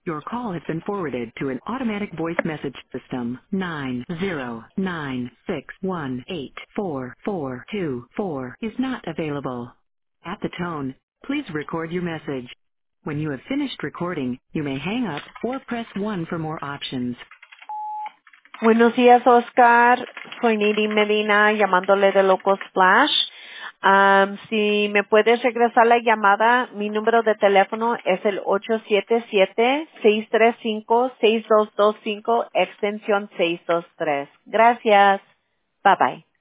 Your call has been forwarded to an automatic voice message system. 90961844424 is not available. At the tone, please record your message. When you have finished recording, you may hang up or press 1 for more options. Buenos días, Oscar. Soy Niri Medina llamándole de Loco Splash. Si me puedes regresar la llamada, mi número de teléfono es el 877-635-6225, extensión 623. Gracias. Bye bye.